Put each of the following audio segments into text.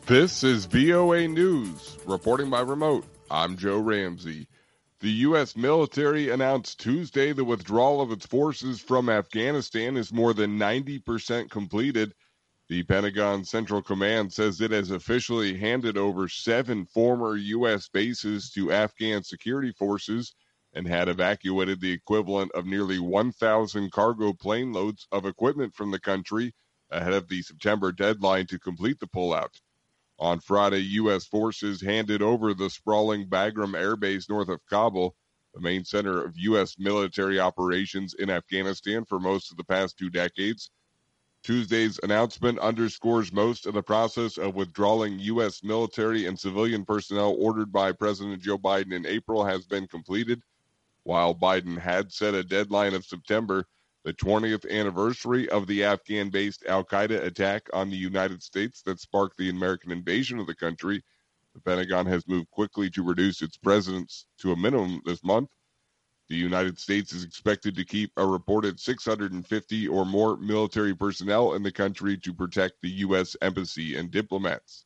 This is VOA News. Reporting by remote, I'm Joe Ramsey. The U.S. military announced Tuesday the withdrawal of its forces from Afghanistan is more than 90% completed. The Pentagon Central Command says it has officially handed over 7 former U.S. bases to Afghan security forces and had evacuated the equivalent of nearly 1,000 cargo plane loads of equipment from the country ahead of the September deadline to complete the pullout. On Friday, U.S. forces handed over the sprawling Bagram Air Base north of Kabul, the main center of U.S. military operations in Afghanistan for most of the past 2 decades. Tuesday's announcement underscores most of the process of withdrawing U.S. military and civilian personnel ordered by President Joe Biden in April has been completed. While Biden had set a deadline of September, the 20th anniversary of the Afghan-based al-Qaeda attack on the United States that sparked the American invasion of the country, the Pentagon has moved quickly to reduce its presence to a minimum this month. The United States is expected to keep a reported 650 or more military personnel in the country to protect the U.S. embassy and diplomats.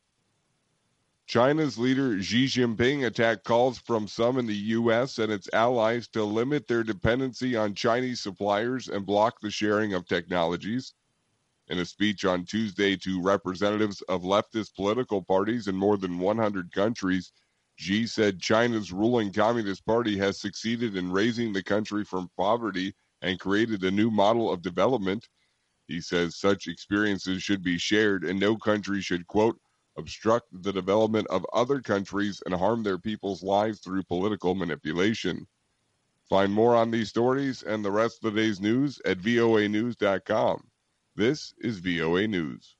China's leader Xi Jinping attacked calls from some in the U.S. and its allies to limit their dependency on Chinese suppliers and block the sharing of technologies. In a speech on Tuesday to representatives of leftist political parties in more than 100 countries, Xi said China's ruling Communist Party has succeeded in raising the country from poverty and created a new model of development. He says such experiences should be shared and no country should, quote, obstruct the development of other countries and harm their people's lives through political manipulation. Find more on these stories and the rest of the day's news at voanews.com. This is VOA News.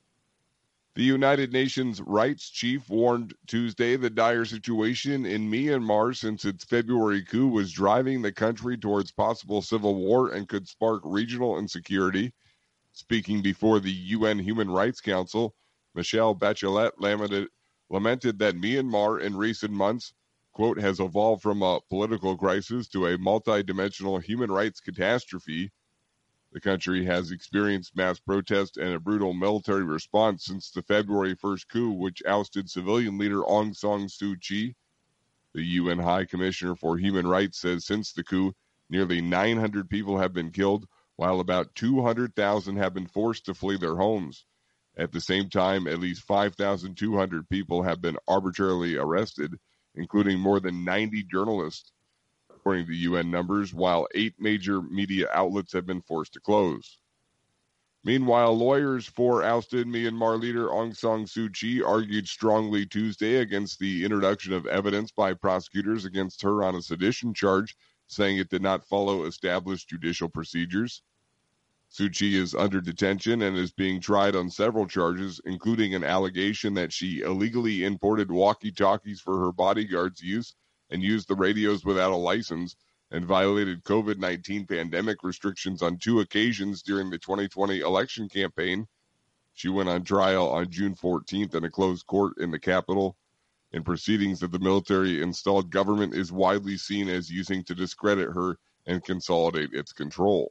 The United Nations Rights Chief warned Tuesday the dire situation in Myanmar since its February coup was driving the country towards possible civil war and could spark regional insecurity. Speaking before the UN Human Rights Council, Michelle Bachelet lamented that Myanmar in recent months, quote, has evolved from a political crisis to a multidimensional human rights catastrophe. The country has experienced mass protest and a brutal military response since the February 1st coup, which ousted civilian leader Aung San Suu Kyi. The UN High Commissioner for Human Rights says since the coup, nearly 900 people have been killed, while about 200,000 have been forced to flee their homes. At the same time, at least 5,200 people have been arbitrarily arrested, including more than 90 journalists, according to UN numbers, while 8 major media outlets have been forced to close. Meanwhile, lawyers for ousted Myanmar leader Aung San Suu Kyi argued strongly Tuesday against the introduction of evidence by prosecutors against her on a sedition charge, saying it did not follow established judicial procedures. Suu Kyi is under detention and is being tried on several charges, including an allegation that she illegally imported walkie-talkies for her bodyguards' use and used the radios without a license, and violated COVID-19 pandemic restrictions on 2 occasions during the 2020 election campaign. She went on trial on June 14th in a closed court in the capital. In proceedings that the military-installed government is widely seen as using to discredit her and consolidate its control.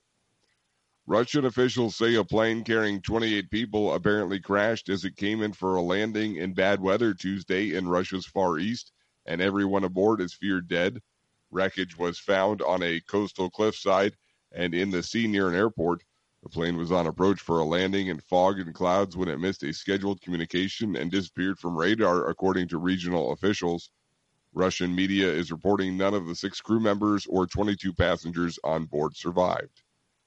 Russian officials say a plane carrying 28 people apparently crashed as it came in for a landing in bad weather Tuesday in Russia's Far East, and everyone aboard is feared dead. Wreckage was found on a coastal cliffside and in the sea near an airport. The plane was on approach for a landing in fog and clouds when it missed a scheduled communication and disappeared from radar, according to regional officials. Russian media is reporting none of the 6 crew members or 22 passengers on board survived.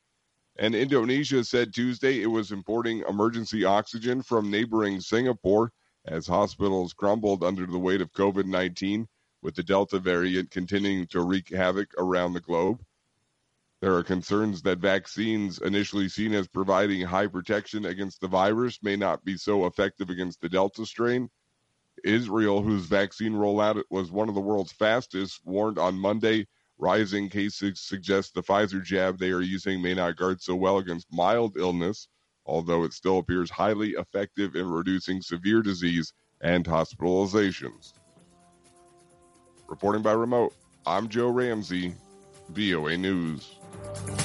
And Indonesia said Tuesday it was importing emergency oxygen from neighboring Singapore as hospitals crumbled under the weight of COVID-19, with the Delta variant continuing to wreak havoc around the globe. There are concerns that vaccines initially seen as providing high protection against the virus may not be so effective against the Delta strain. Israel, whose vaccine rollout was one of the world's fastest, warned on Monday rising cases suggest the Pfizer jab they are using may not guard so well against mild illness, although it still appears highly effective in reducing severe disease and hospitalizations. Reporting by remote, I'm Joe Ramsey, VOA News.